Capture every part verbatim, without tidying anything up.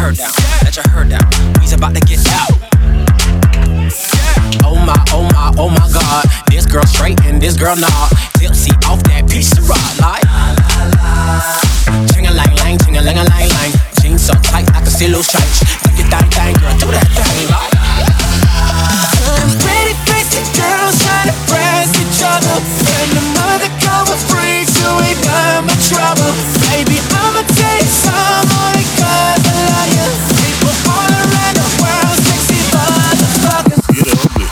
hair down, let your hair down. We's about to get out. Oh my, oh my, oh my God. This girl straight and this girl not. Tipsy off that piece of rock, like ching-a-lang-lang, ching-a-lang-a-lang-lang. Jeans so tight I can see loose change. Do your thing, thing, girl, do that thing, like pretty crazy girls trying to press each other, and the mother cover freaks who ain't got my trouble. Baby, I'ma tell you some only cause I love you. People all around the world, sexy motherfuckers. Get ugly.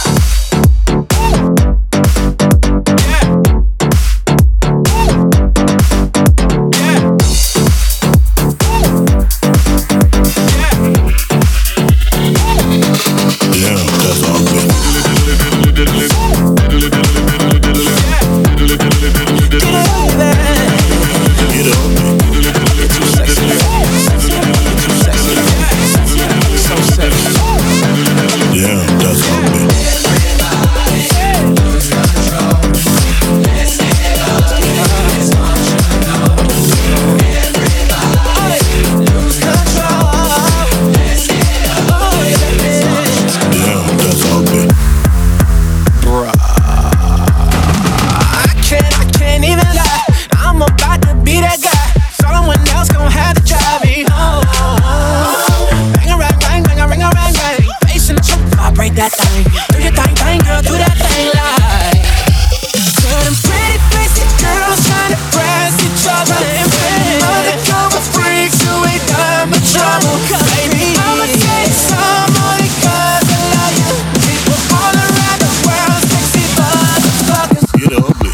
That thing, do your thing, thing, girl, do that thing like. Girl, them pretty crazy girls trying to press each other, and undercover freaks who ain't done my trouble. Baby, I'ma tell you some only cause I love you. People all around the world, sexy motherfuckers. Get ugly.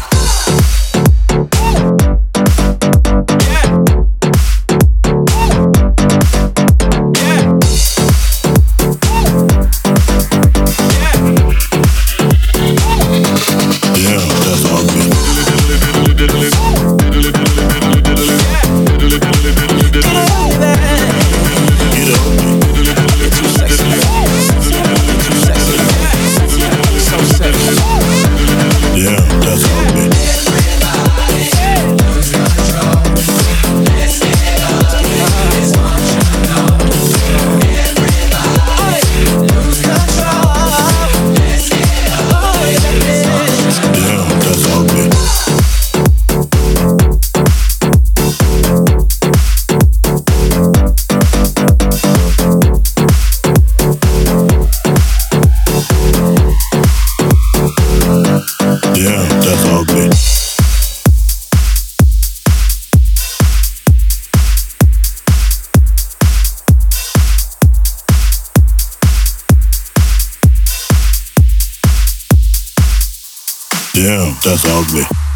Damn, that's ugly.